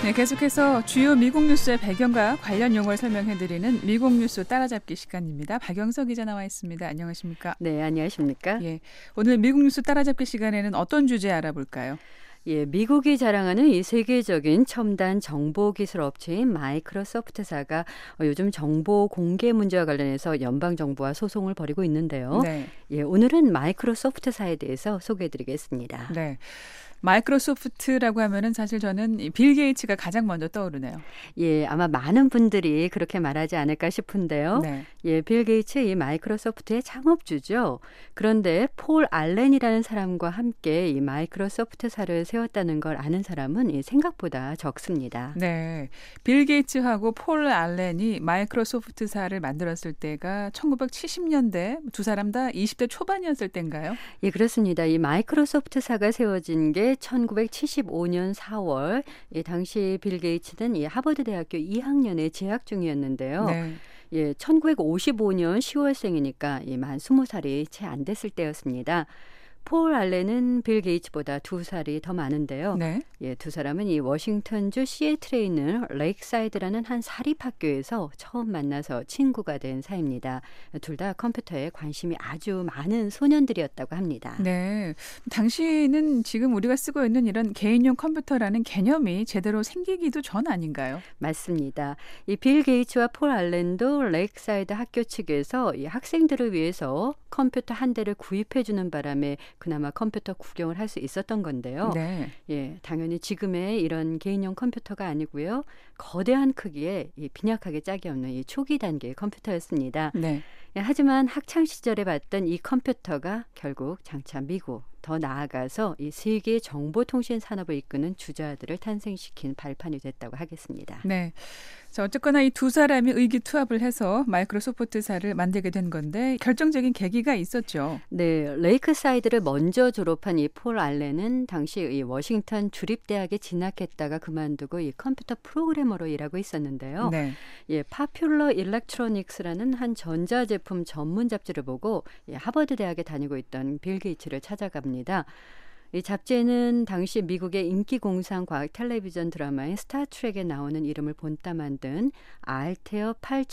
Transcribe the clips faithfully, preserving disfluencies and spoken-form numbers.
네, 계속해서 주요 미국 뉴스의 배경과 관련 용어를 설명해드리는 미국 뉴스 따라잡기 시간입니다. 박영석 기자 나와 있습니다. 안녕하십니까? 네, 안녕하십니까? 예, 오늘 미국 뉴스 따라잡기 시간에는 어떤 주제 알아볼까요? 예, 미국이 자랑하는 이 세계적인 첨단 정보기술 업체인 마이크로소프트사가 요즘 정보 공개 문제와 관련해서 연방정부와 소송을 벌이고 있는데요. 네. 예, 오늘은 마이크로소프트사에 대해서 소개해드리겠습니다. 네. 마이크로소프트라고 하면은 사실 저는 빌 게이츠가 가장 먼저 떠오르네요. 예, 아마 많은 분들이 그렇게 말하지 않을까 싶은데요. 네. 예, 빌 게이츠 이 마이크로소프트의 창업주죠. 그런데 폴 알렌이라는 사람과 함께 이 마이크로소프트사를 세웠다는 걸 아는 사람은 생각보다 적습니다. 네. 빌 게이츠하고 폴 알렌이 마이크로소프트사를 만들었을 때가 천구백칠십 년대 두 사람 다 이십 대 초반이었을 때인가요? 예, 그렇습니다. 이 마이크로소프트사가 세워진 게 천구백칠십오 년 사월, 예, 당시 빌 게이츠는 이 하버드 대학교 이 학년에 재학 중이었는데요. 네. 예, 천구백오십오 년 시월생이니까 예, 만 스무 살이 채 안 됐을 때였습니다. 폴 알렌은 빌 게이츠보다 두 살이 더 많은데요. 네. 예, 두 사람은 이 워싱턴주 시애틀에 있는 레이크사이드라는 한 사립학교에서 처음 만나서 친구가 된 사이입니다. 둘 다 컴퓨터에 관심이 아주 많은 소년들이었다고 합니다. 네. 당시는 지금 우리가 쓰고 있는 이런 개인용 컴퓨터라는 개념이 제대로 생기기도 전 아닌가요? 맞습니다. 이 빌 게이츠와 폴 알렌도 레이크사이드 학교 측에서 이 학생들을 위해서 컴퓨터 한 대를 구입해 주는 바람에 그나마 컴퓨터 구경을 할 수 있었던 건데요. 네. 예, 당연히 지금의 이런 개인용 컴퓨터가 아니고요. 거대한 크기에 이 빈약하게 짝이 없는 이 초기 단계의 컴퓨터였습니다. 네. 예, 하지만 학창 시절에 봤던 이 컴퓨터가 결국 장차 미국, 더 나아가서 이 세계 정보통신 산업을 이끄는 주자들을 탄생시킨 발판이 됐다고 하겠습니다. 네. 자, 어쨌거나 이 두 사람이 의기투합을 해서 마이크로소프트사를 만들게 된 건데 결정적인 계기가 있었죠. 네, 레이크사이드를 먼저 졸업한 이 폴 알렌은 당시 이 워싱턴 주립대학에 진학했다가 그만두고 이 컴퓨터 프로그래머로 일하고 있었는데요. 네. 예, 파퓰러 일렉트로닉스라는 한 전자제품 전문 잡지를 보고 예, 하버드 대학에 다니고 있던 빌 게이츠를 찾아갑니다. 이 잡지에는 당시 미국의 인기 공상 과학 텔레비전 드라마인 스타트rek에 나오는 이름을 본따 만든 알테어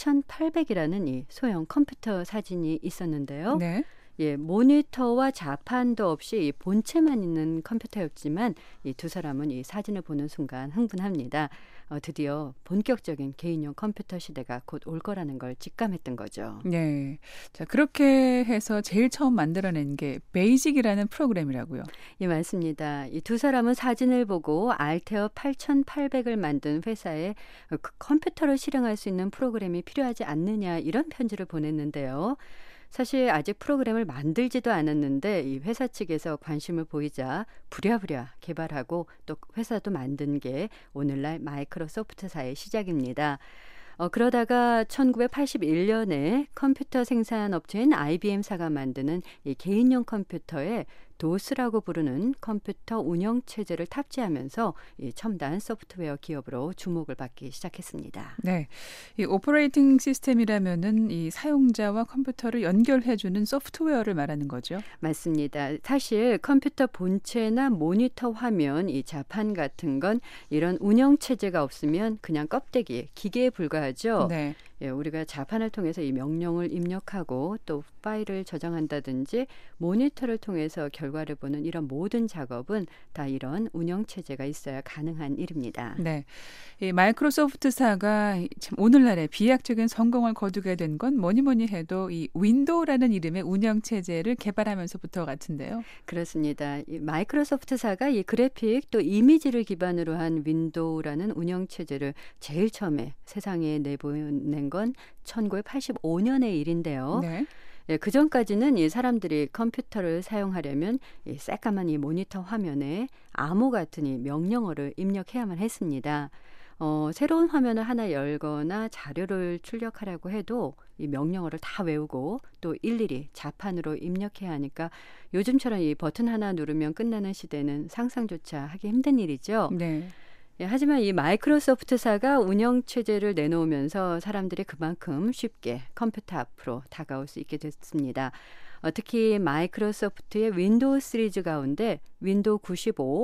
팔천팔백이라는 이 소형 컴퓨터 사진이 있었는데요. 네. 예, 모니터와 자판도 없이 이 본체만 있는 컴퓨터였지만 이 두 사람은 이 사진을 보는 순간 흥분합니다. 어, 드디어 본격적인 개인용 컴퓨터 시대가 곧 올 거라는 걸 직감했던 거죠. 네. 자, 그렇게 해서 제일 처음 만들어낸 게 베이직이라는 프로그램이라고요. 예, 맞습니다. 이 두 사람은 사진을 보고 알테어 팔천팔백을 만든 회사에 그 컴퓨터를 실행할 수 있는 프로그램이 필요하지 않느냐 이런 편지를 보냈는데요. 사실 아직 프로그램을 만들지도 않았는데 이 회사 측에서 관심을 보이자 부랴부랴 개발하고 또 회사도 만든 게 오늘날 마이크로소프트사의 시작입니다. 어, 그러다가 천구백팔십일 년에 컴퓨터 생산 업체인 아이비엠사가 만드는 이 개인용 컴퓨터에 도스라고 부르는 컴퓨터 운영 체제를 탑재하면서 이 첨단 소프트웨어 기업으로 주목을 받기 시작했습니다. 네, 이 오퍼레이팅 시스템이라면은 이 사용자와 컴퓨터를 연결해주는 소프트웨어를 말하는 거죠. 맞습니다. 사실 컴퓨터 본체나 모니터 화면, 이 자판 같은 건 이런 운영 체제가 없으면 그냥 껍데기, 기계에 불과하죠. 네. 예, 우리가 자판을 통해서 이 명령을 입력하고 또 파일을 저장한다든지 모니터를 통해서 결과를 보는 이런 모든 작업은 다 이런 운영 체제가 있어야 가능한 일입니다. 네, 이 마이크로소프트사가 참 오늘날의 비약적인 성공을 거두게 된 건 뭐니 뭐니 해도 이 윈도우라는 이름의 운영 체제를 개발하면서부터 같은데요. 그렇습니다. 이 마이크로소프트사가 이 그래픽 또 이미지를 기반으로 한 윈도우라는 운영 체제를 제일 처음에 세상에 내보낸 건 천구백팔십오 년의 일인데요. 네. 예, 그 전까지는 이 사람들이 컴퓨터를 사용하려면 이 새까만 이 모니터 화면에 암호 같은 이 명령어를 입력해야만 했습니다. 어, 새로운 화면을 하나 열거나 자료를 출력하려고 해도 이 명령어를 다 외우고 또 일일이 자판으로 입력해야 하니까 요즘처럼 이 버튼 하나 누르면 끝나는 시대는 상상조차 하기 힘든 일이죠. 네. 예, 하지만 이 마이크로소프트사가 운영체제를 내놓으면서 사람들이 그만큼 쉽게 컴퓨터 앞으로 다가올 수 있게 됐습니다. 어, 특히 마이크로소프트의 윈도우 시리즈 가운데 윈도우 구십오,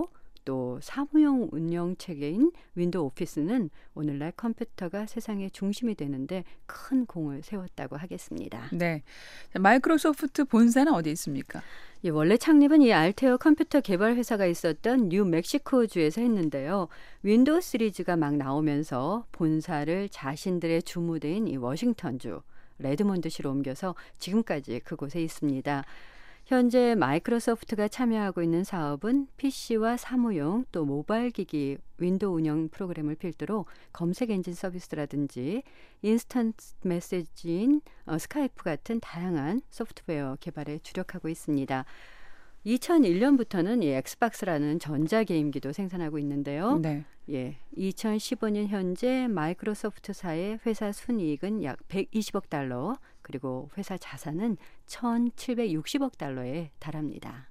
또 사무용 운영 체계인 윈도우 오피스는 오늘날 컴퓨터가 세상의 중심이 되는데 큰 공을 세웠다고 하겠습니다. 네, 마이크로소프트 본사는 어디 있습니까? 예, 원래 창립은 이 알테어 컴퓨터 개발 회사가 있었던 뉴멕시코주에서 했는데요. 윈도우 시리즈가 막 나오면서 본사를 자신들의 주무대인 이 워싱턴주 레드몬드시로 옮겨서 지금까지 그곳에 있습니다. 현재 마이크로소프트가 참여하고 있는 사업은 피씨와 사무용 또 모바일 기기 윈도우 운영 프로그램을 필두로 검색 엔진 서비스라든지 인스턴트 메시지인 어, 스카이프 같은 다양한 소프트웨어 개발에 주력하고 있습니다. 이천일 년부터는 이 엑스박스라는 전자게임기도 생산하고 있는데요. 네. 예, 이천십오 년 현재 마이크로소프트사의 회사 순이익은 약 백이십억 달러, 그리고 회사 자산은 천칠백육십억 달러에 달합니다.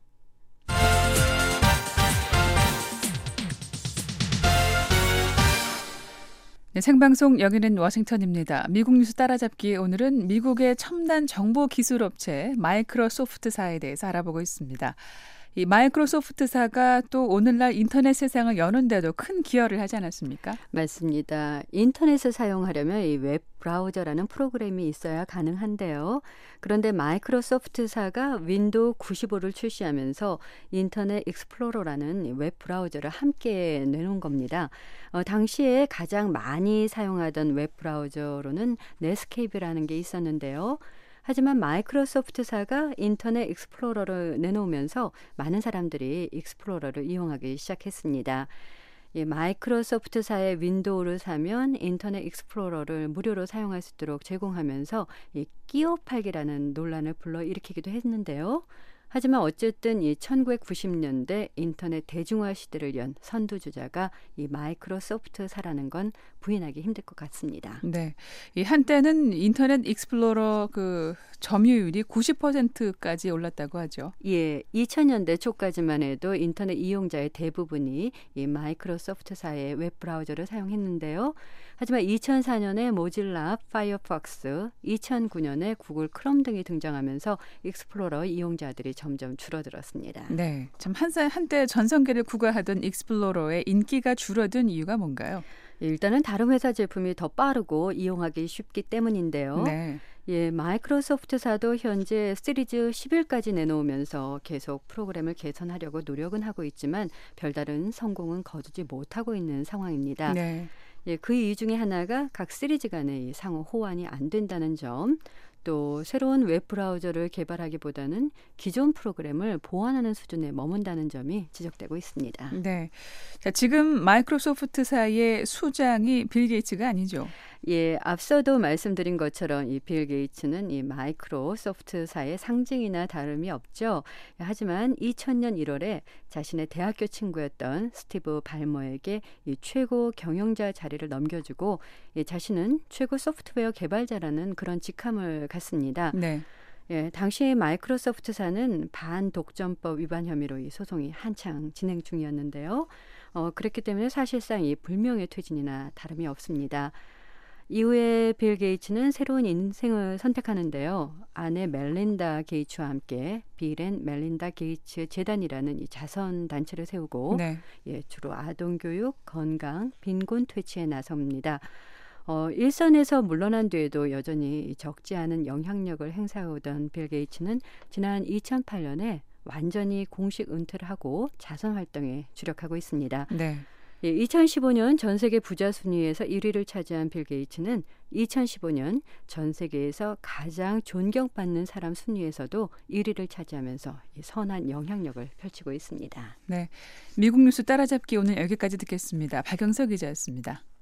네, 생방송 여기는 워싱턴입니다. 미국 뉴스 따라잡기 오늘은 미국의 첨단 정보 기술 업체 마이크로소프트사에 대해서 알아보고 있습니다. 이 마이크로소프트사가 또 오늘날 인터넷 세상을 여는데도 큰 기여를 하지 않았습니까? 맞습니다. 인터넷을 사용하려면 이 웹 브라우저라는 프로그램이 있어야 가능한데요. 그런데 마이크로소프트사가 윈도우 구십오를 출시하면서 인터넷 익스플로러라는 웹 브라우저를 함께 내놓은 겁니다. 어, 당시에 가장 많이 사용하던 웹 브라우저로는 넷스케이프라는 게 있었는데요. 하지만 마이크로소프트사가 인터넷 익스플로러를 내놓으면서 많은 사람들이 익스플로러를 이용하기 시작했습니다. 예, 마이크로소프트사의 윈도우를 사면 인터넷 익스플로러를 무료로 사용할 수 있도록 제공하면서 이 끼어 팔기라는 논란을 불러일으키기도 했는데요. 하지만 어쨌든 이 천구백구십 년대 인터넷 대중화 시대를 연 선두주자가 이 마이크로소프트사라는 건 부인하기 힘들 것 같습니다. 네, 이 한때는 인터넷 익스플로러 그 점유율이 구십 퍼센트까지 올랐다고 하죠. 예, 이천 년대 초까지만 해도 인터넷 이용자의 대부분이 이 마이크로소프트사의 웹 브라우저를 사용했는데요. 하지만 이천사 년에 모질라 파이어폭스, 이천구 년에 구글 크롬 등이 등장하면서 익스플로러 이용자들이 점점 줄어들었습니다. 네, 참 한때 한때 전성기를 구가하던 익스플로러의 인기가 줄어든 이유가 뭔가요? 일단은 다른 회사 제품이 더 빠르고 이용하기 쉽기 때문인데요. 네. 예, 마이크로소프트사도 현재 시리즈 십일까지 내놓으면서 계속 프로그램을 개선하려고 노력은 하고 있지만 별다른 성공은 거두지 못하고 있는 상황입니다. 네. 예, 그 이유 중에 하나가 각 시리즈 간의 상호 호환이 안 된다는 점, 또 새로운 웹 브라우저를 개발하기보다는 기존 프로그램을 보완하는 수준에 머문다는 점이 지적되고 있습니다. 네. 자, 지금 마이크로소프트사의 수장이 빌 게이츠가 아니죠? 예, 앞서도 말씀드린 것처럼 이 빌 게이츠는 이 마이크로소프트사의 상징이나 다름이 없죠. 하지만 이천 년 일월에 자신의 대학교 친구였던 스티브 발머에게 이 최고 경영자 자리를 넘겨주고 예, 자신은 최고 소프트웨어 개발자라는 그런 직함을 갖습니다. 네. 예, 당시 마이크로소프트사는 반독점법 위반 혐의로 이 소송이 한창 진행 중이었는데요. 어, 그렇기 때문에 사실상 이 불명예 퇴진이나 다름이 없습니다. 이후에 빌 게이츠는 새로운 인생을 선택하는데요. 아내 멜린다 게이츠와 함께 빌 앤 멜린다 게이츠 재단이라는 이 자선 단체를 세우고 네. 예, 주로 아동 교육, 건강, 빈곤 퇴치에 나섭니다. 어, 일선에서 물러난 뒤에도 여전히 적지 않은 영향력을 행사해오던 빌 게이츠는 지난 이천팔 년에 완전히 공식 은퇴를 하고 자선 활동에 주력하고 있습니다. 네. 예, 이천십오 년 전 세계 부자 순위에서 일 위를 차지한 빌 게이츠는 이천십오 년 전 세계에서 가장 존경받는 사람 순위에서도 일 위를 차지하면서 선한 영향력을 펼치고 있습니다. 네, 미국 뉴스 따라잡기 오늘 여기까지 듣겠습니다. 박영석 기자였습니다.